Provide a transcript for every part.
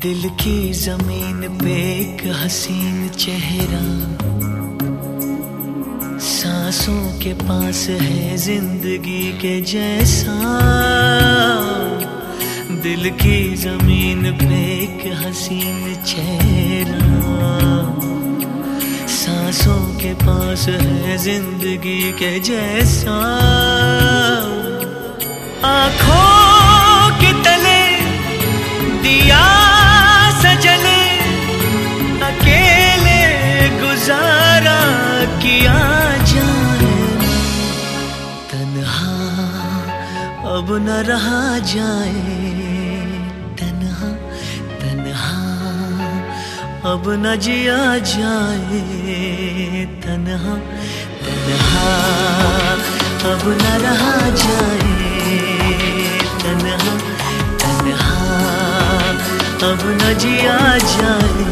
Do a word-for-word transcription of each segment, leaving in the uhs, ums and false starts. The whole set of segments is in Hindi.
दिल की जमीन पे एक हसीन चेहरा, सांसों के पास है जिंदगी के जैसा। दिल की जमीन पे एक हसीन चेहरा, सांसों के पास है जिंदगी के जैसा। आँखों के तले दिया सजले, अकेले गुजारा किया जाए। तन्हा अब न रहा जाए, तन्हा तन्हा अब न जिया जाए। तन्हा तन्हा अब न रहा जाए, तन्हा तन्हा अब न जिया जाए।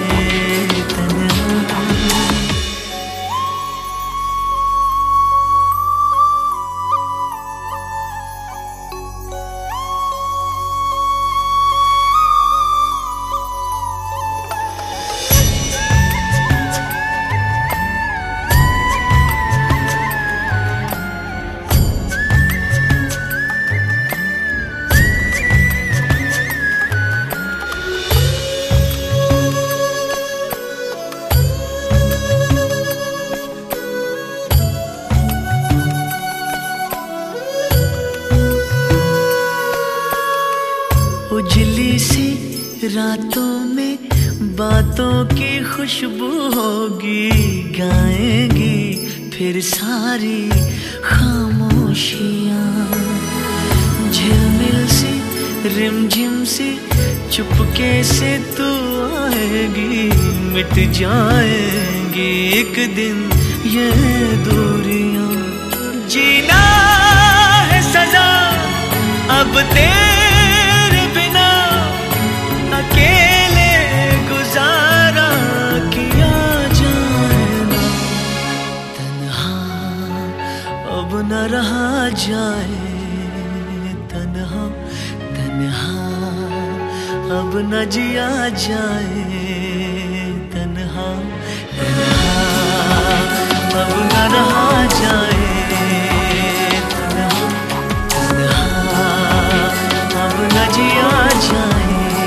उजली सी रातों में बातों की खुशबू होगी, गाएंगी फिर सारी खामोशियाँ। झिलमिल सी रिमझिम सी चुपके से तू आएगी, मिट जाएंगी एक दिन ये दूरियां। जीना है सजा अब तेरे बिना, अकेले गुजारा किया जाए ना। तन्हा अब न रहा जाए, तन्हा तन्हा अब न जिया जाए। तन्हा तन्हा अब न रहा जाए, तन्हा तन्हा अब न जिया जाए।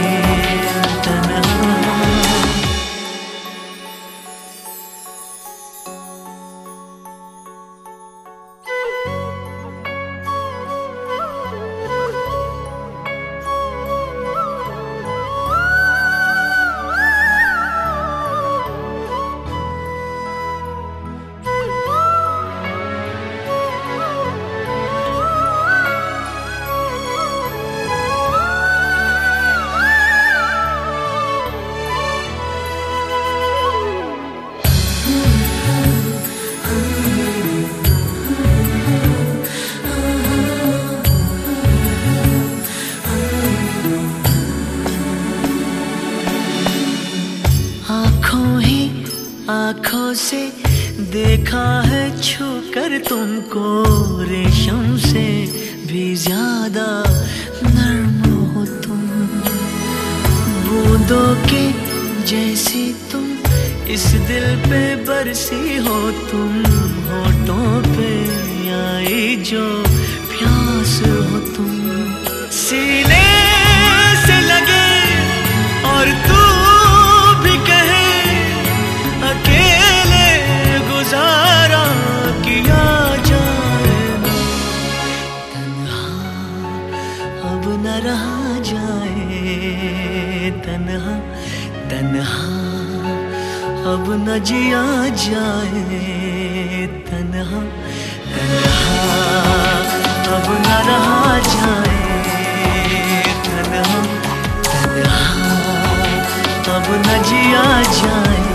आँखों से देखा है छू कर तुमको, रेशम से भी ज्यादा नर्म हो तुम। बूंदों के जैसी तुम इस दिल पे बरसी हो तुम। होठों पे आई जो प्यास हो तुम, सीने से लगे और तू भी कहे, अकेले गुजारा किया जाए ना। तन्हा अब न रहा जाए, तन्हा तन्हा अब न जिया जाए। तन्हा तन्हा अब न रहा जाए, तन्हा तन्हा अब न जिया जाए।